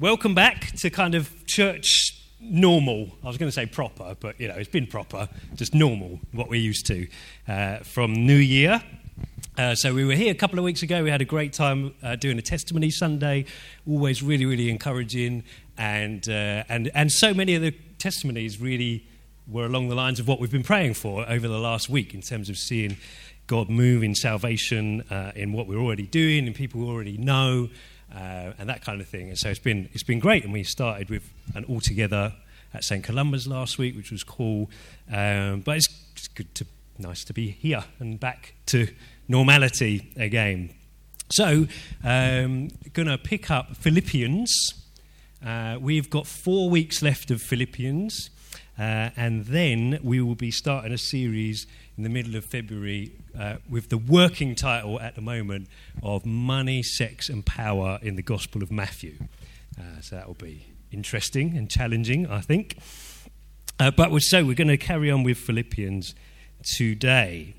Welcome back to kind of church normal. I was going to say proper, but it's been proper, just normal, what we're used to from New Year. So we were here a couple of weeks ago. We had a great time doing a testimony Sunday, always really, really encouraging, and so many of the testimonies really were along the lines of what we've been praying for over the last week in terms of seeing God move in salvation, in what we're already doing, and people who already know, and that kind of thing. And so it's been great. And we started with an all together at St. Columba's last week, which was cool. But it's nice to be here and back to normality again. So, going to pick up Philippians. We've got 4 weeks left of Philippians, and then we will be starting a series in the middle of February with the working title at the moment of Money, Sex and Power in the Gospel of Matthew. So that will be interesting and challenging, I think. But we're going to carry on with Philippians today.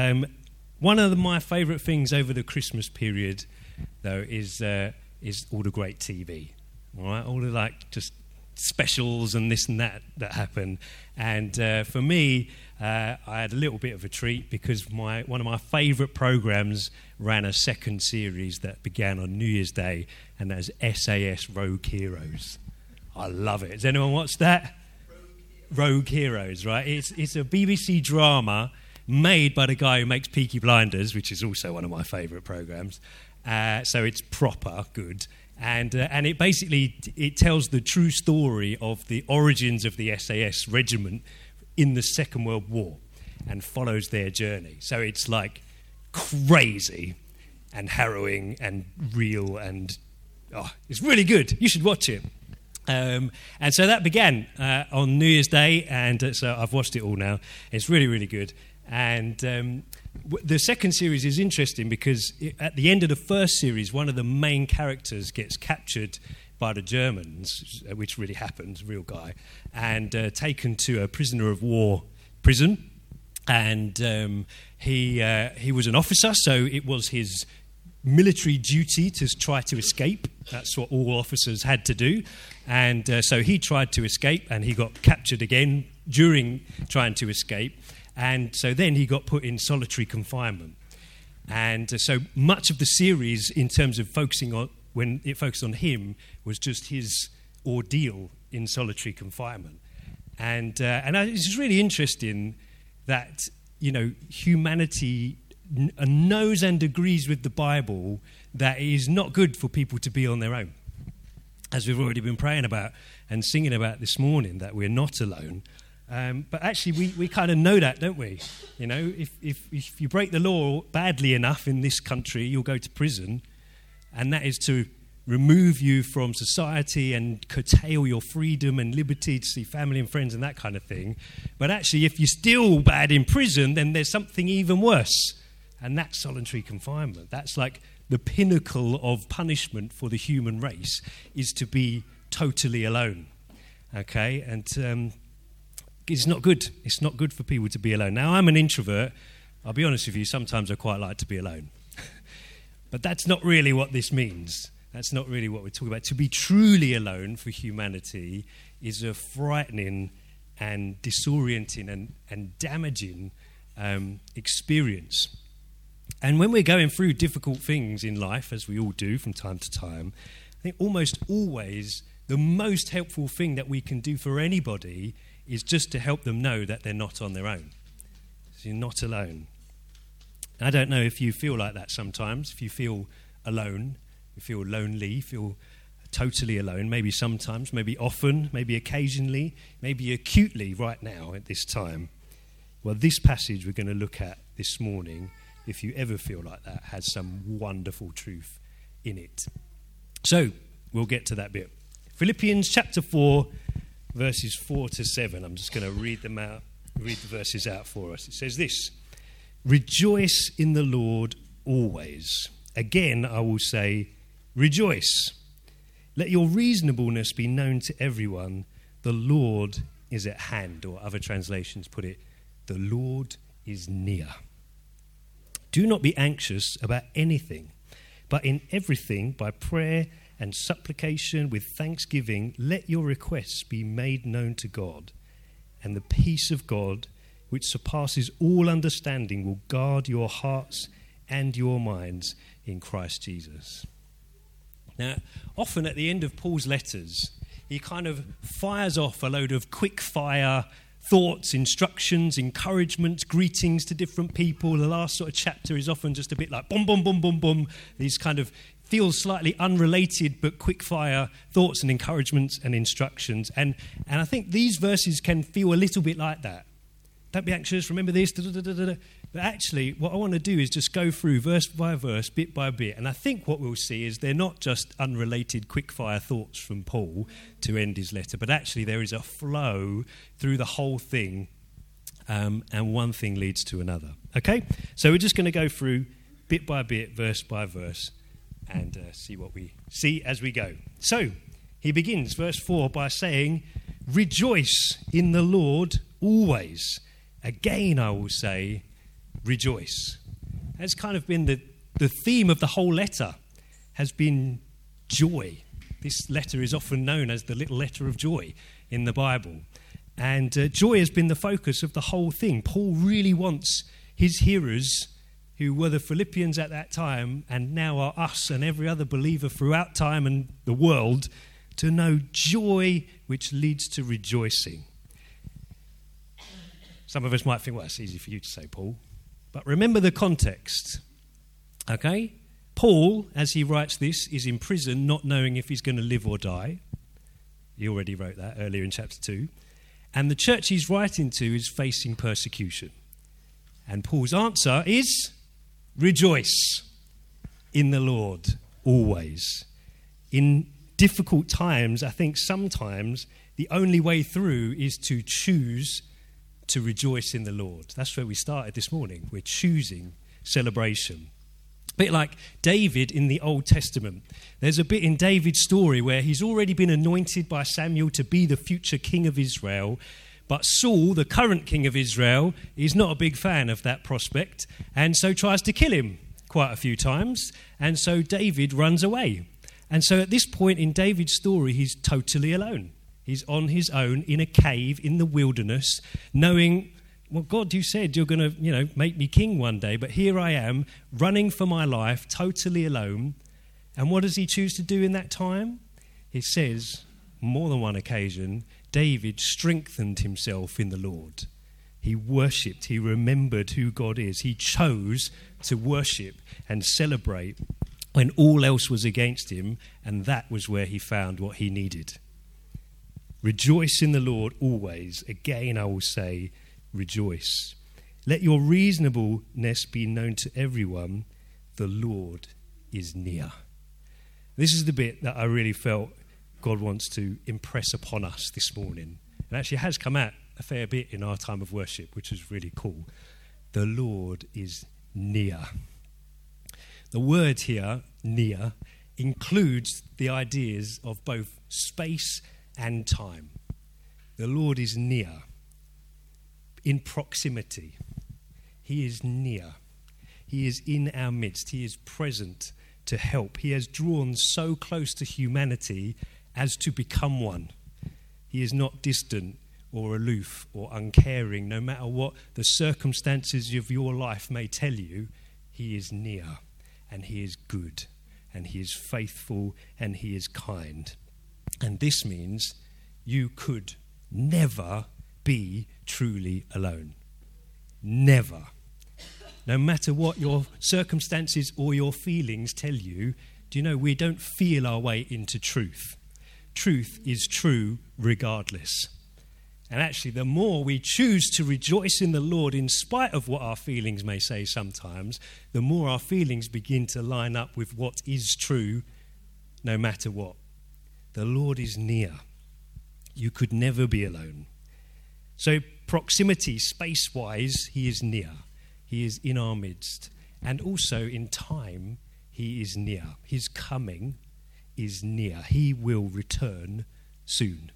One of my favourite things over the Christmas period, though, is all the great TV. All right, all the just specials and this and that happen. And for me, I had a little bit of a treat because one of my favourite programmes ran a second series that began on New Year's Day, and that's SAS Rogue Heroes. I love it. Has anyone watched that? Rogue Heroes, right? It's a BBC drama made by the guy who makes Peaky Blinders, which is also one of my favourite programmes. So it's proper good. And it basically tells the true story of the origins of the SAS regiment in the Second World War and follows their journey. So it's like crazy and harrowing and real and it's really good. You should watch it. And so that began on New Year's Day, and so I've watched it all now. It's really, really good. And the second series is interesting because at the end of the first series, one of the main characters gets captured by the Germans, which really happened, real guy, and taken to a prisoner of war prison. And he was an officer, so it was his military duty to try to escape. That's what all officers had to do. And so he tried to escape, and he got captured again during trying to escape. And so then he got put in solitary confinement. And so much of the series, in terms of focusing on, when it focused on him, was just his ordeal in solitary confinement. And it's just really interesting that, humanity knows and agrees with the Bible that it is not good for people to be on their own. As we've already been praying about and singing about this morning, that we're not alone. But actually, we kind of know that, don't we? If you break the law badly enough in this country, you'll go to prison, and that is to remove you from society and curtail your freedom and liberty to see family and friends and that kind of thing. But actually, if you're still bad in prison, then there's something even worse, and that's solitary confinement. That's like the pinnacle of punishment for the human race, is to be totally alone. Okay, and it's not good. It's not good for people to be alone. Now, I'm an introvert. I'll be honest with you, sometimes I quite like to be alone. But that's not really what this means. That's not really what we're talking about. To be truly alone for humanity is a frightening and disorienting and damaging experience. And when we're going through difficult things in life, as we all do from time to time, I think almost always the most helpful thing that we can do for anybody is just to help them know that they're not on their own. So you're not alone. I don't know if you feel like that sometimes, if you feel alone, you feel lonely, you feel totally alone, maybe sometimes, maybe often, maybe occasionally, maybe acutely right now at this time. Well, this passage we're going to look at this morning, if you ever feel like that, has some wonderful truth in it. So, we'll get to that bit. Philippians chapter 4, verses 4 to 7. I'm just going to read the verses out for us. It says this: "Rejoice in the Lord always. Again, I will say, rejoice. Let your reasonableness be known to everyone. The Lord is at hand." Or other translations put it, "The Lord is near. Do not be anxious about anything, but in everything, by prayer and supplication with thanksgiving, let your requests be made known to God, and the peace of God, which surpasses all understanding, will guard your hearts and your minds in Christ Jesus. Now, often at the end of Paul's letters, he kind of fires off a load of quick-fire thoughts, instructions, encouragements, greetings to different people. The last sort of chapter is often just a bit like boom, boom, boom, boom, boom. These kind of feels slightly unrelated but quick-fire thoughts and encouragements and instructions. And I think these verses can feel a little bit like that. Don't be anxious, remember this, But actually, what I want to do is just go through verse by verse, bit by bit. And I think what we'll see is they're not just unrelated quick-fire thoughts from Paul to end his letter, but actually there is a flow through the whole thing, and one thing leads to another. Okay? So we're just going to go through bit by bit, verse by verse, and see what we see as we go. So, he begins, verse 4, by saying, "Rejoice in the Lord always. Again, I will say, rejoice." That's kind of been the theme of the whole letter, has been joy. This letter is often known as the little letter of joy in the Bible. And joy has been the focus of the whole thing. Paul really wants his hearers, who were the Philippians at that time and now are us and every other believer throughout time and the world, to know joy which leads to rejoicing. Some of us might think, well, it's easy for you to say, Paul. But remember the context, okay? Paul, as he writes this, is in prison not knowing if he's going to live or die. He already wrote that earlier in chapter 2. And the church he's writing to is facing persecution. And Paul's answer is, rejoice in the Lord always. In difficult times, I think sometimes the only way through is to choose to rejoice in the Lord. That's where we started this morning. We're choosing celebration. A bit like David in the Old Testament. There's a bit in David's story where he's already been anointed by Samuel to be the future king of Israel, but Saul, the current king of Israel, is not a big fan of that prospect, and so tries to kill him quite a few times, and so David runs away. And so at this point in David's story, he's totally alone. He's on his own in a cave in the wilderness, knowing, well, God, you said you're going to, make me king one day, but here I am, running for my life, totally alone. And what does he choose to do in that time? It says, more than one occasion, David strengthened himself in the Lord. He worshipped, he remembered who God is. He chose to worship and celebrate when all else was against him, and that was where he found what he needed. Rejoice in the Lord always. Again, I will say, rejoice. Let your reasonableness be known to everyone. The Lord is near. This is the bit that I really felt God wants to impress upon us this morning. And actually has come out a fair bit in our time of worship, which is really cool. The Lord is near. The word here, near, includes the ideas of both space and time. The Lord is near, in proximity. He is near. He is in our midst. He is present to help. He has drawn so close to humanity as to become one. He is not distant or aloof or uncaring. No matter what the circumstances of your life may tell you, he is near, and he is good, and he is faithful, and he is kind. And this means you could never be truly alone. Never. No matter what your circumstances or your feelings tell you, do you know we don't feel our way into truth. Truth is true regardless. And actually, the more we choose to rejoice in the Lord in spite of what our feelings may say sometimes, the more our feelings begin to line up with what is true no matter what. The Lord is near. You could never be alone. So proximity, space-wise, he is near. He is in our midst. And also in time, he is near. His coming is near. He will return soon.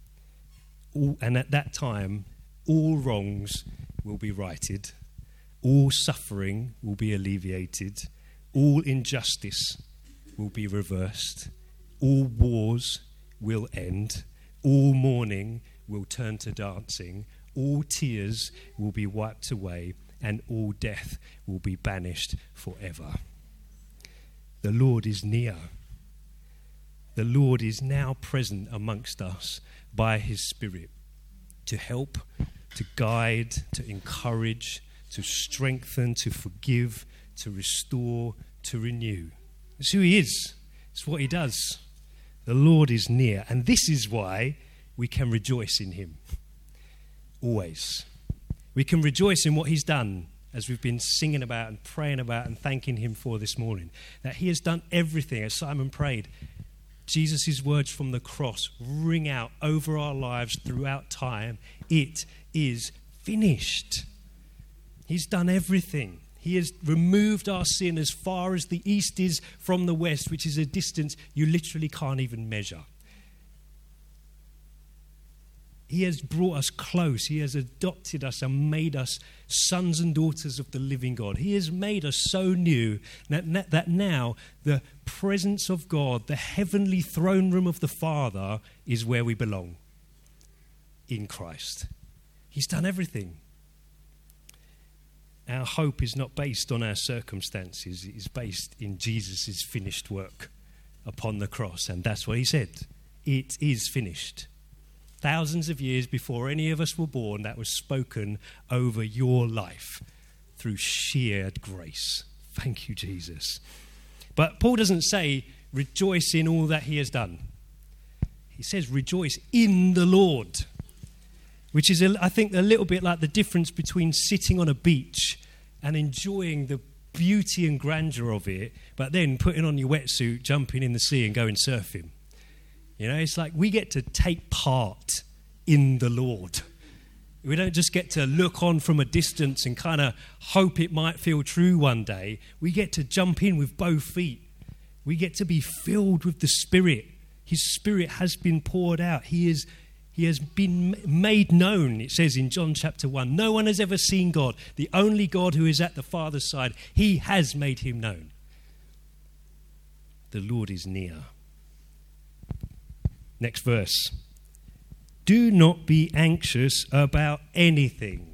And at that time, all wrongs will be righted. All suffering will be alleviated. All injustice will be reversed. All wars will end. All mourning will turn to dancing. All tears will be wiped away, and all death will be banished forever. The Lord is near. The Lord is now present amongst us by his Spirit to help, to guide, to encourage, to strengthen, to forgive, to restore, to renew. It's who he is. It's what he does. The Lord is near, and this is why we can rejoice in him. Always. We can rejoice in what he's done, as we've been singing about and praying about and thanking him for this morning. That he has done everything, as Simon prayed. Jesus' words from the cross ring out over our lives throughout time. It is finished. He's done everything. He has removed our sin as far as the east is from the west, which is a distance you literally can't even measure. He has brought us close. He has adopted us and made us sons and daughters of the living God. He has made us so new that now the presence of God, the heavenly throne room of the Father, is where we belong, in Christ. He's done everything. Our hope is not based on our circumstances. It is based in Jesus' finished work upon the cross. And that's what he said. It is finished. Thousands of years before any of us were born, that was spoken over your life through sheer grace. Thank you, Jesus. But Paul doesn't say, rejoice in all that he has done. He says, rejoice in the Lord, which is, I think, a little bit like the difference between sitting on a beach and enjoying the beauty and grandeur of it, but then putting on your wetsuit, jumping in the sea and going surfing. You know, it's like we get to take part in the Lord. We don't just get to look on from a distance and kind of hope it might feel true one day. We get to jump in with both feet. We get to be filled with the Spirit. His Spirit has been poured out. He has been made known, it says in John chapter 1. No one has ever seen God. The only God who is at the Father's side, he has made him known. The Lord is near. Next verse. Do not be anxious about anything.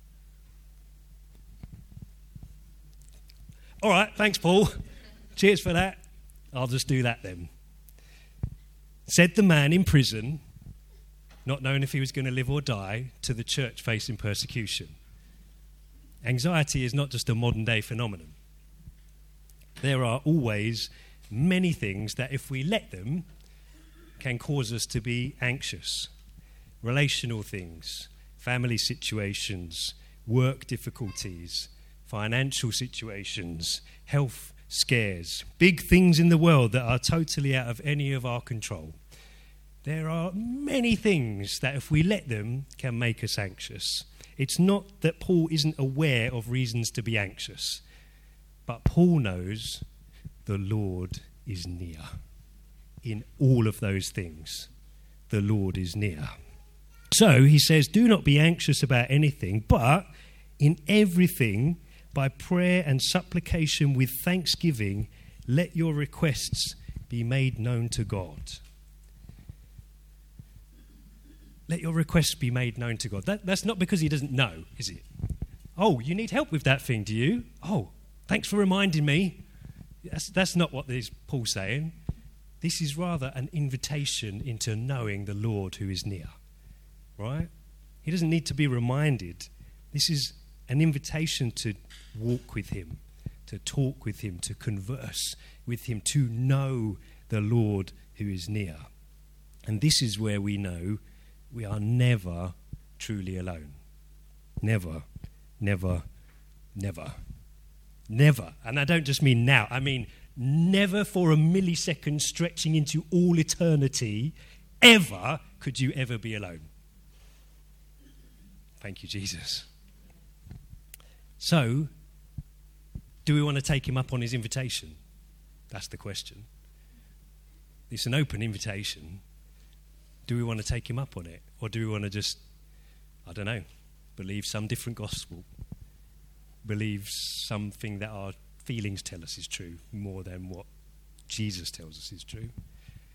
All right, thanks, Paul. Cheers for that. I'll just do that then. Said the man in prison, not knowing if he was going to live or die, to the church facing persecution. Anxiety is not just a modern day phenomenon. There are always many things that if we let them, can cause us to be anxious. Relational things, family situations, work difficulties, financial situations, health scares, big things in the world that are totally out of any of our control. There are many things that if we let them can make us anxious. It's not that Paul isn't aware of reasons to be anxious, but Paul knows the Lord is near. In all of those things, the Lord is near. So he says, do not be anxious about anything, but in everything, by prayer and supplication with thanksgiving, let your requests be made known to God. Let your requests be made known to God. That's not because he doesn't know, is it? Oh, you need help with that thing, do you? Oh, thanks for reminding me. That's not what Paul's saying. This is rather an invitation into knowing the Lord who is near, right? He doesn't need to be reminded. This is an invitation to walk with him, to talk with him, to converse with him, to know the Lord who is near. And this is where we know we are never truly alone. Never, never, never. Never. And I don't just mean now. I mean never for a millisecond stretching into all eternity, ever could you ever be alone. Thank you, Jesus. So, do we want to take him up on his invitation? That's the question. It's an open invitation. Do we want to take him up on it? Or do we want to just, I don't know, believe some different gospel? Believe something that our feelings tell us is true more than what Jesus tells us is true?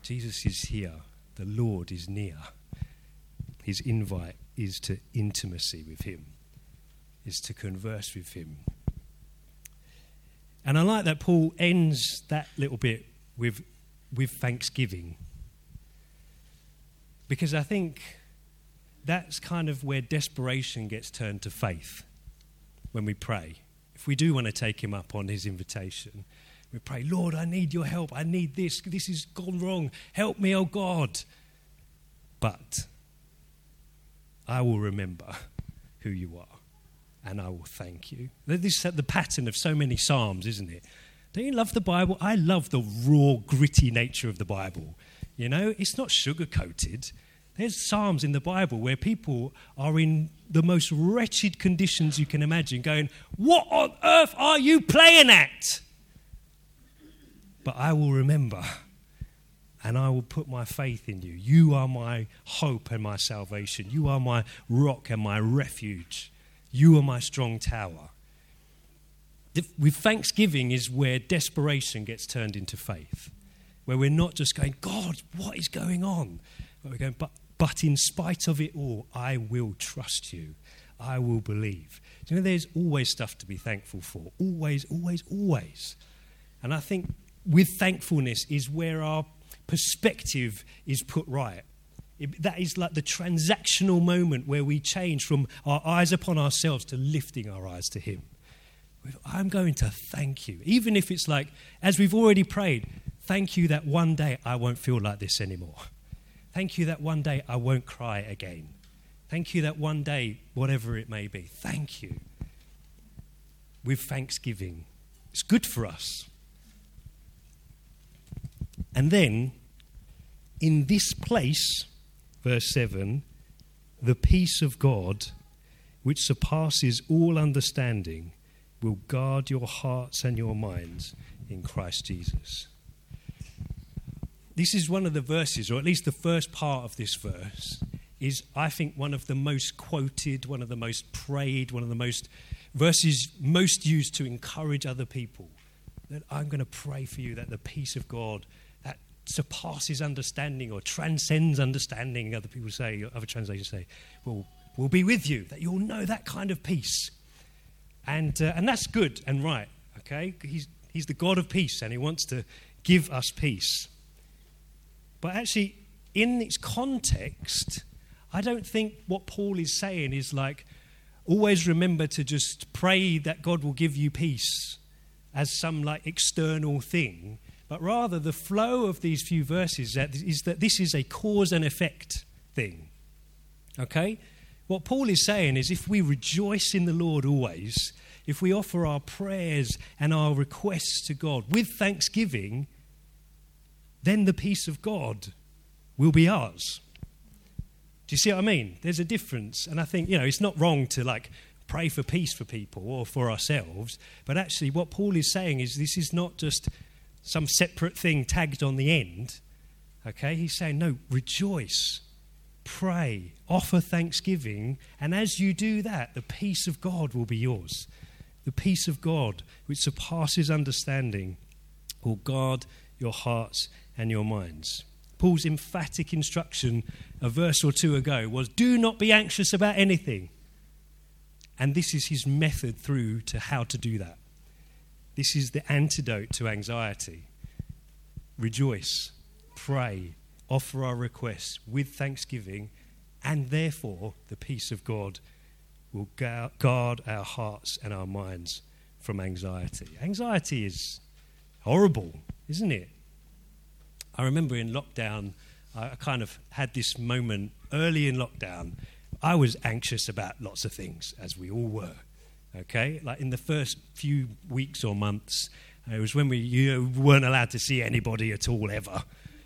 Jesus is here. The Lord is near. His invite is to intimacy with him, is to converse with him. And I like that Paul ends that little bit with thanksgiving. Because I think that's kind of where desperation gets turned to faith when we pray. If we do want to take him up on his invitation, we pray, Lord, I need your help. I need this. This has gone wrong. Help me, oh God. But I will remember who you are, and I will thank you. This is the pattern of so many Psalms, isn't it? Don't you love the Bible? I love the raw, gritty nature of the Bible. You know, it's not sugar-coated. There's Psalms in the Bible where people are in the most wretched conditions you can imagine, going, what on earth are you playing at? But I will remember, and I will put my faith in you. You are my hope and my salvation. You are my rock and my refuge. You are my strong tower. With thanksgiving is where desperation gets turned into faith, where we're not just going, God, what is going on? But we're going, but in spite of it all, I will trust you. I will believe. You know, there's always stuff to be thankful for. Always, always, always. And I think with thankfulness is where our perspective is put right. That is like the transactional moment where we change from our eyes upon ourselves to lifting our eyes to him. I'm going to thank you. Even if it's like, as we've already prayed, thank you that one day I won't feel like this anymore. Thank you that one day I won't cry again. Thank you that one day, whatever it may be, thank you. With thanksgiving. It's good for us. And then, in this place, verse 7, the peace of God, which surpasses all understanding, will guard your hearts and your minds in Christ Jesus. This is one of the verses, or at least the first part of this verse, is, I think, one of the most quoted, one of the most prayed, one of the most verses most used to encourage other people. That I'm going to pray for you that the peace of God that surpasses understanding or transcends understanding, other people say, other translations say, will be with you, that you'll know that kind of peace. And that's good and right, okay? He's the God of peace, and he wants to give us peace. But actually, in its context, I don't think what Paul is saying is like, always remember to just pray that God will give you peace as some like external thing, but rather the flow of these few verses is that this is a cause and effect thing, okay? What Paul is saying is if we rejoice in the Lord always, if we offer our prayers and our requests to God with thanksgiving, then the peace of God will be ours. Do you see what I mean? There's a difference. And I think, it's not wrong to like pray for peace for people or for ourselves. But actually what Paul is saying is this is not just some separate thing tagged on the end. Okay? He's saying, no, rejoice. Pray, offer thanksgiving, and as you do that, the peace of God will be yours. The peace of God, which surpasses understanding, will guard your hearts and your minds. Paul's emphatic instruction a verse or two ago was, do not be anxious about anything. And this is his method through to how to do that. This is the antidote to anxiety. Rejoice, pray, offer our requests with thanksgiving, and therefore the peace of God will guard our hearts and our minds from anxiety. Anxiety is horrible, isn't it? I remember in lockdown, I kind of had this moment early in lockdown. I was anxious about lots of things, as we all were, okay? Like in the first few weeks or months, it was when we weren't allowed to see anybody at all ever.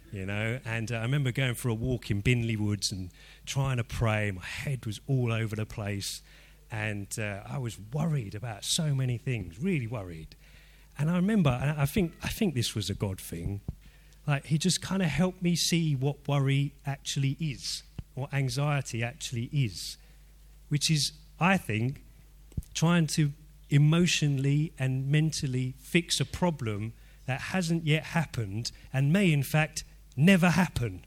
And I remember going for a walk in Binley Woods and trying to pray. My head was all over the place, and I was worried about so many things, really worried. And I remember, and I think this was a God thing, like he just kind of helped me see what worry actually is, what anxiety actually is, which is, I think, trying to emotionally and mentally fix a problem that hasn't yet happened and may, in fact, never happen.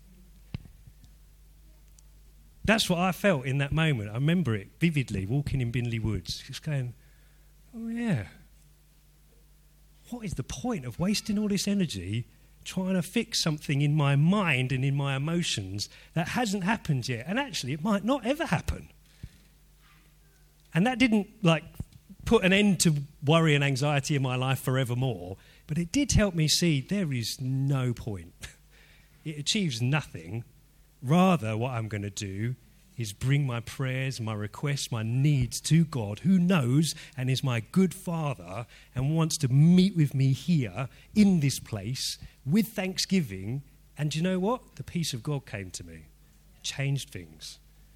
That's what I felt in that moment. I remember it vividly, walking in Binley Woods, just going, oh yeah, what is the point of wasting all this energy trying to fix something in my mind and in my emotions that hasn't happened yet? And actually, it might not ever happen. And that didn't put an end to worry and anxiety in my life forevermore, but it did help me see there is no point. It achieves nothing. Rather, what I'm going to do is bring my prayers, my requests, my needs to God, who knows and is my good Father and wants to meet with me here in this place with thanksgiving. And you know what? The peace of God came to me, changed things.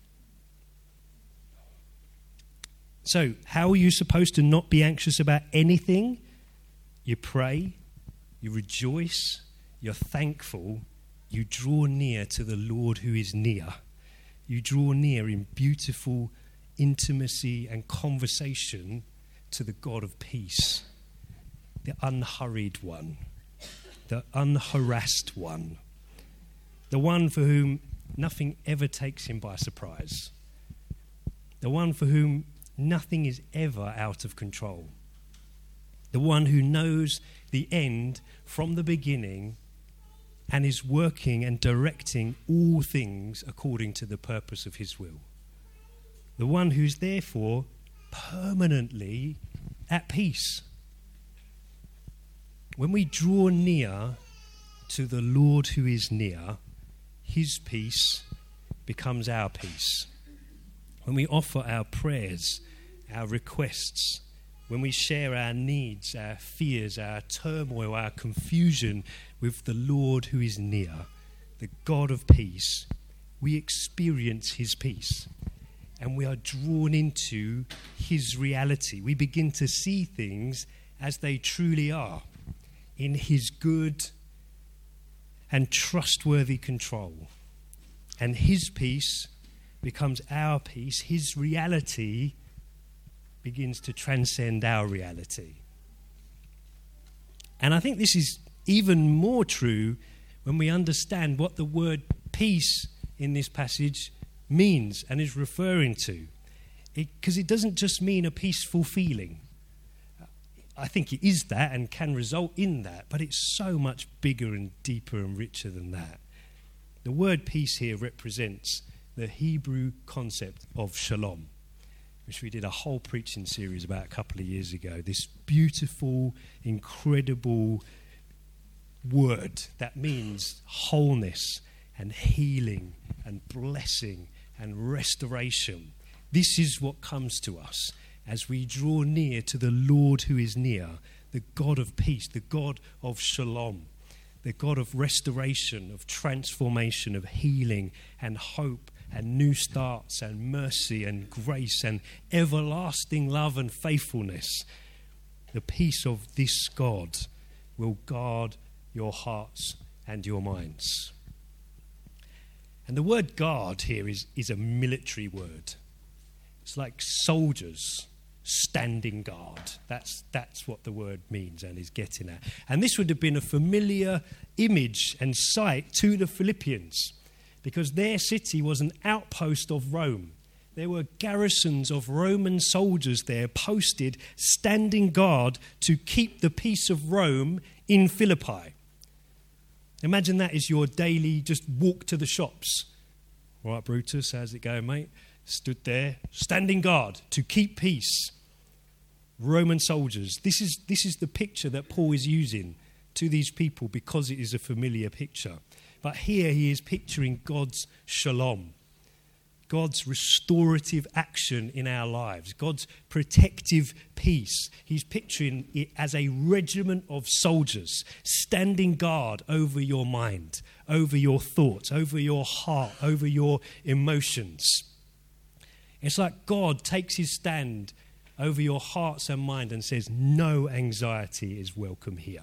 So, how are you supposed to not be anxious about anything? You pray, you rejoice, you're thankful, you draw near to the Lord who is near. You draw near in beautiful intimacy and conversation to the God of peace, the unhurried one, the unharassed one, the one for whom nothing ever takes him by surprise, the one for whom nothing is ever out of control, the one who knows the end from the beginning and is working and directing all things according to the purpose of his will. The one who's therefore permanently at peace. When we draw near to the Lord who is near, his peace becomes our peace. When we offer our prayers, our requests, when we share our needs, our fears, our turmoil, our confusion with the Lord who is near, the God of peace, we experience his peace and we are drawn into his reality. We begin to see things as they truly are, in his good and trustworthy control. And his peace becomes our peace. His reality begins to transcend our reality. And I think this is even more true when we understand what the word peace in this passage means and is referring to. Because it doesn't just mean a peaceful feeling. I think it is that and can result in that, but it's so much bigger and deeper and richer than that. The word peace here represents the Hebrew concept of shalom, which we did a whole preaching series about a couple of years ago. This beautiful, incredible word that means wholeness and healing and blessing and restoration. This is what comes to us as we draw near to the Lord who is near, the God of peace, the God of shalom, the God of restoration, of transformation, of healing and hope and new starts and mercy and grace and everlasting love and faithfulness. The peace of this God will guard your hearts and your minds. And the word guard here is a military word. It's like soldiers standing guard. That's what the word means and is getting at. And this would have been a familiar image and sight to the Philippians, because their city was an outpost of Rome. There were garrisons of Roman soldiers there posted, standing guard to keep the peace of Rome in Philippi. Imagine that is your daily just walk to the shops. All right, Brutus, how's it going, mate? Stood there, standing guard to keep peace. Roman soldiers. This is the picture that Paul is using to these people because it is a familiar picture. But here he is picturing God's shalom, God's restorative action in our lives, God's protective peace. He's picturing it as a regiment of soldiers standing guard over your mind, over your thoughts, over your heart, over your emotions. It's like God takes his stand over your hearts and mind and says, no anxiety is welcome here.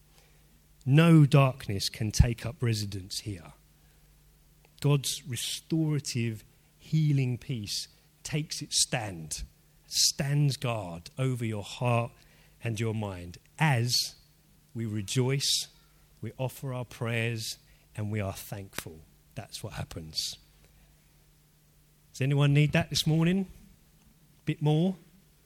No darkness can take up residence here. God's restorative, healing peace takes its stand, stands guard over your heart and your mind as we rejoice, we offer our prayers and we are thankful. That's what happens. Does anyone need that this morning? A bit more?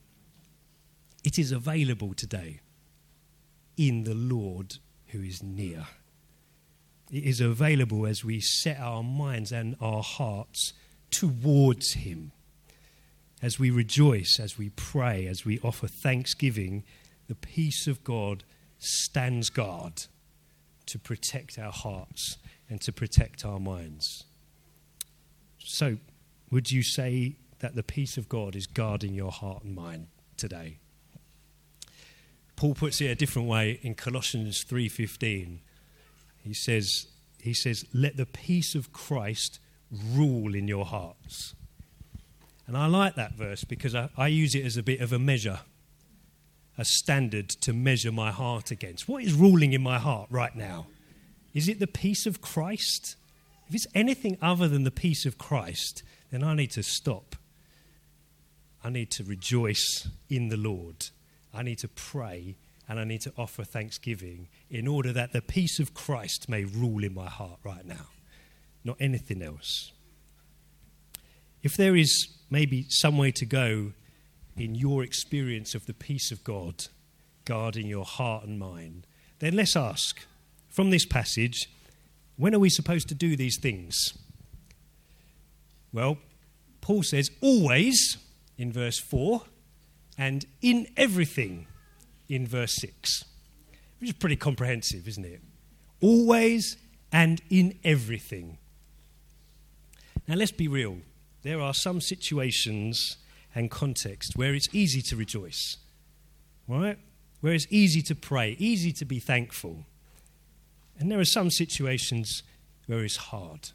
It is available today in the Lord who is near. It is available as we set our minds and our hearts towards him. As we rejoice, as we pray, as we offer thanksgiving, the peace of God stands guard to protect our hearts and to protect our minds. So, would you say that the peace of God is guarding your heart and mind today? Paul puts it a different way in Colossians 3:15. He says, let the peace of Christ rule in your hearts. And I like that verse because I use it as a bit of a measure, a standard to measure my heart against. What is ruling in my heart right now? Is it the peace of Christ? If it's anything other than the peace of Christ, then I need to stop. I need to rejoice in the Lord. I need to pray and I need to offer thanksgiving in order that the peace of Christ may rule in my heart right now, not anything else. If there is maybe some way to go in your experience of the peace of God guarding your heart and mind, then let's ask, from this passage, when are we supposed to do these things? Well, Paul says, always, in verse 4, and in everything, in verse 6. Which is pretty comprehensive, isn't it? Always and in everything. Now, let's be real. There are some situations and contexts where it's easy to rejoice, right? Where it's easy to pray, easy to be thankful. And there are some situations where it's hard.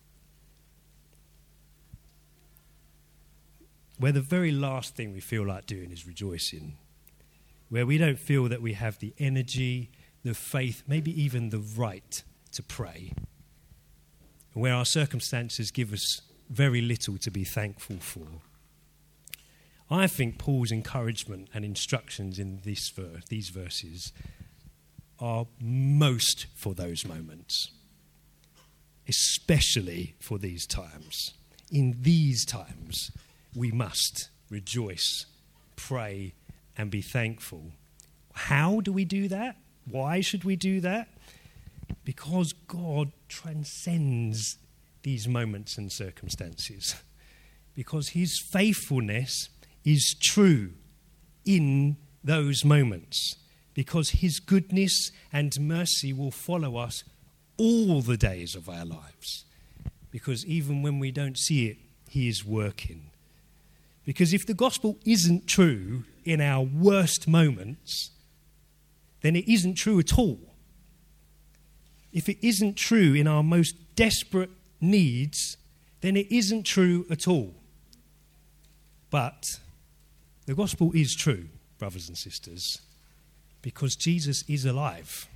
Where the very last thing we feel like doing is rejoicing. Where we don't feel that we have the energy, the faith, maybe even the right to pray. Where our circumstances give us very little to be thankful for. I think Paul's encouragement and instructions in these verses are most for those moments, especially for these times. In these times, we must rejoice, pray, and be thankful. How do we do that? Why should we do that? Because God transcends these moments and circumstances. Because his faithfulness is true in those moments. Because his goodness and mercy will follow us all the days of our lives. Because even when we don't see it, he is working. Because if the gospel isn't true in our worst moments, then it isn't true at all. If it isn't true in our most desperate needs, then it isn't true at all. But the gospel is true, brothers and sisters, because Jesus is alive,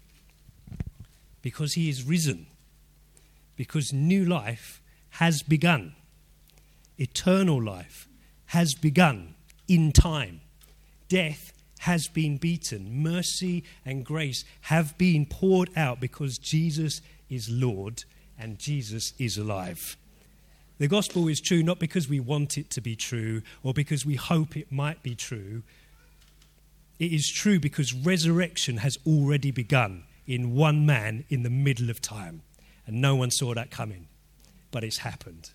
because he is risen, because new life has begun, eternal life has begun in time. Death has been beaten. Mercy and grace have been poured out because Jesus is Lord and Jesus is alive. The gospel is true not because we want it to be true or because we hope it might be true. It is true because resurrection has already begun in one man in the middle of time. And no one saw that coming, but it's happened.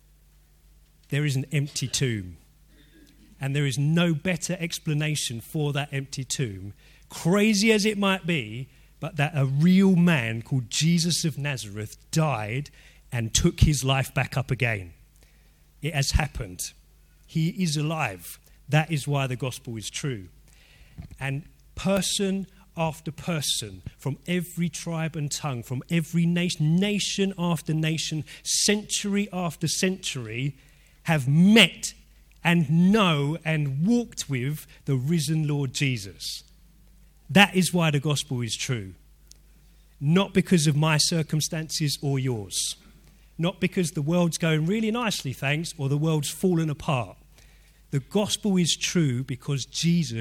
There is an empty tomb. And there is no better explanation for that empty tomb, crazy as it might be, but that a real man called Jesus of Nazareth died and took his life back up again. It has happened. He is alive. That is why the gospel is true. And person after person, from every tribe and tongue, from every nation after nation, century after century, have met and know and walked with the risen Lord Jesus. That is why the gospel is true. Not because of my circumstances or yours. Not because the world's going really nicely, thanks, or the world's fallen apart. The gospel is true because Jesus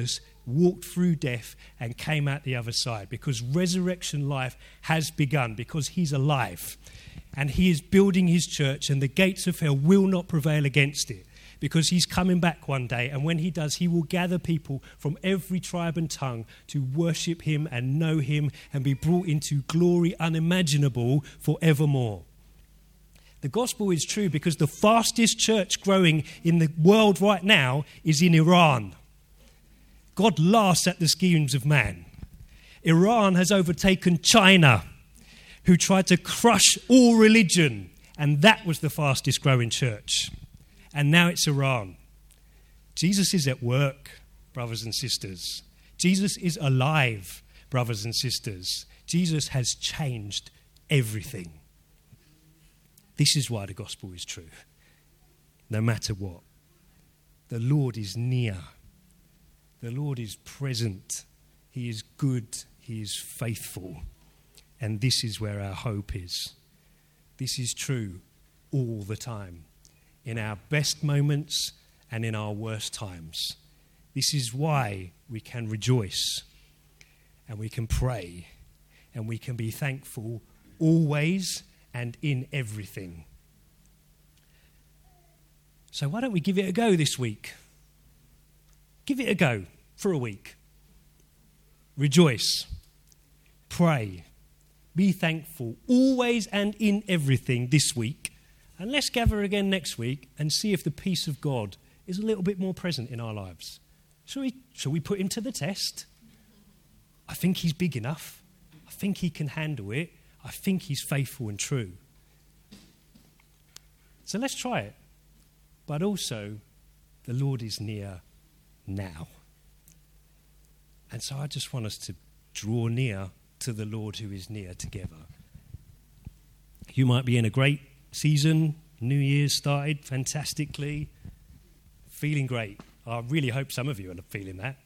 walked through death and came out the other side, because resurrection life has begun, because he's alive and he is building his church, and the gates of hell will not prevail against it, because he's coming back one day, and when he does, he will gather people from every tribe and tongue to worship him and know him and be brought into glory unimaginable forevermore. The gospel is true because the fastest church growing in the world right now is in Iran. God laughs at the schemes of man. Iran has overtaken China, who tried to crush all religion, and that was the fastest growing church. And now it's Iran. Jesus is at work, brothers and sisters. Jesus is alive, brothers and sisters. Jesus has changed everything. This is why the gospel is true. No matter what. The Lord is near. The Lord is present. He is good. He is faithful. And this is where our hope is. This is true all the time. In our best moments and in our worst times. This is why we can rejoice and we can pray and we can be thankful always and in everything. So why don't we give it a go this week? Give it a go for a week. Rejoice. Pray. Be thankful always and in everything this week. And let's gather again next week and see if the peace of God is a little bit more present in our lives. Shall we put him to the test? I think he's big enough. I think he can handle it. I think he's faithful and true. So let's try it. But also, the Lord is near now. And so I just want us to draw near to the Lord who is near together. You might be in a great season. New Year's started fantastically. Feeling great. I really hope some of you are feeling that.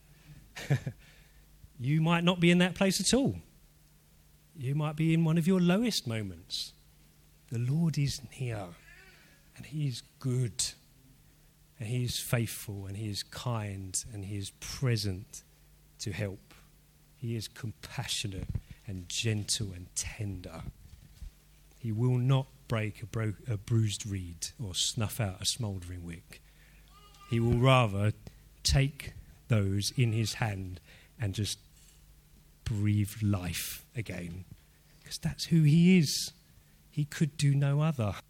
You might not be in that place at all. You might be in one of your lowest moments. The Lord is near, and he is good, and he is faithful, and he is kind, and he is present to help. He is compassionate and gentle and tender. He will not break a bruised reed or snuff out a smouldering wick. He will rather take those in his hand and just breathe life again, because that's who he is. He could do no other.